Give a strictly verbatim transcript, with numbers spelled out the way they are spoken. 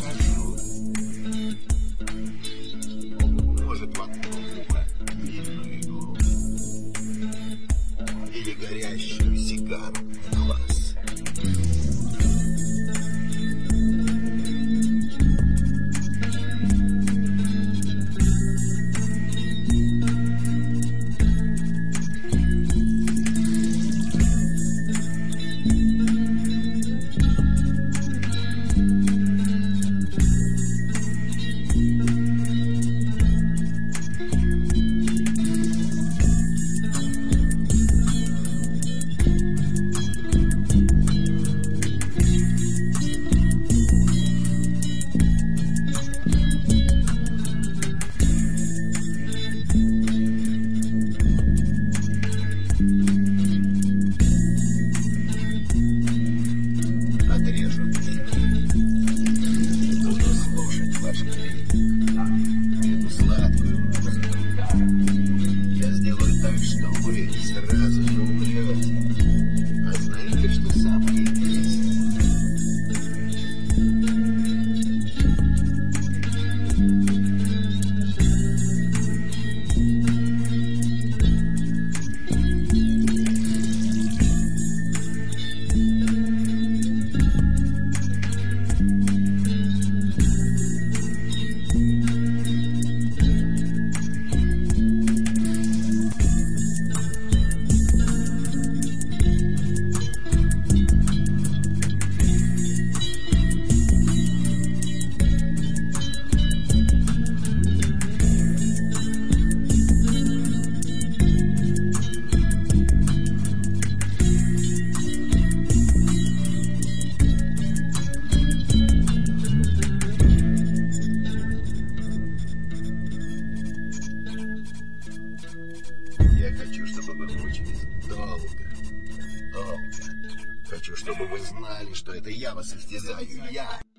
покажу. Может, в одно ухо длинную иглу или горящую сигару в глаз. Отрежу и буду слушать ваш крик, эту сладкую музыку. Я сделаю так, что вы сразу же умрете. А знаете, что самое интересное? Я хочу, чтобы вы мучились долго, долго. Хочу, чтобы вы знали, что это я вас истязаю, я.